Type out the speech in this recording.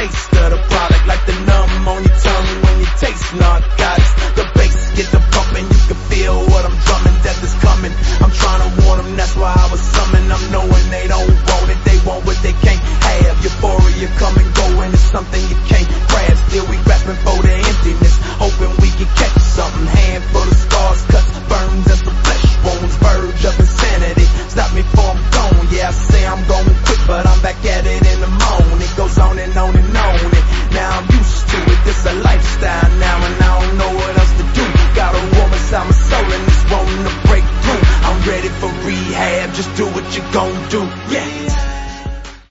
taste of the product, like the numb on your tongue when you taste narcotics. The bass get the bumping, you can feel what I'm drumming. Death is coming, I'm trying to warn them, that's why I was summoned. I'm knowing they don't want it, they want what they can't have. Euphoria come and go, and it's something you can't grab. Still we grasping for the emptiness, hoping we can catch something. Handful of scars, cuts, burns, and some flesh wounds. Verge of insanity, stop me before I'm gone. Yeah, I say I'm gon' quit, but I'm back at it in the morning. It goes on and on and on, and now I'm used to it. This a lifestyle now, and I don't know what else to do. Got a war inside my soul, and it's wanting to break through. I'm ready for rehab, just do what you gon' do.